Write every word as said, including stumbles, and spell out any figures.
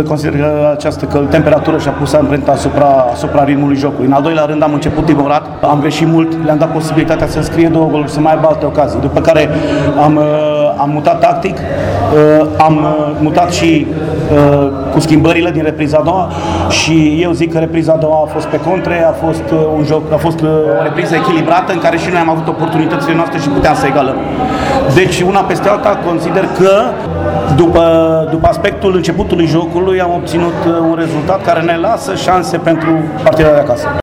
consider că această că temperatură și-a pus amprenta asupra, asupra ritmului jocului. În al doilea rând am început timorat, am greșit mult, le-am dat posibilitatea să înscrie două goluri, să mai aibă alte ocazii. După care am, am mutat tactic, am mutat și cu schimbările din repriza a doua și eu zic că repriza a doua a fost pe contre, a fost un joc, a fost o repriză echilibrată în care și noi am avut oportunitățile noastre și puteam să egalăm. Deci una peste alta consider că după, după aspectul începutului jocului am obținut un rezultat care ne lasă șanse pentru partida de acasă.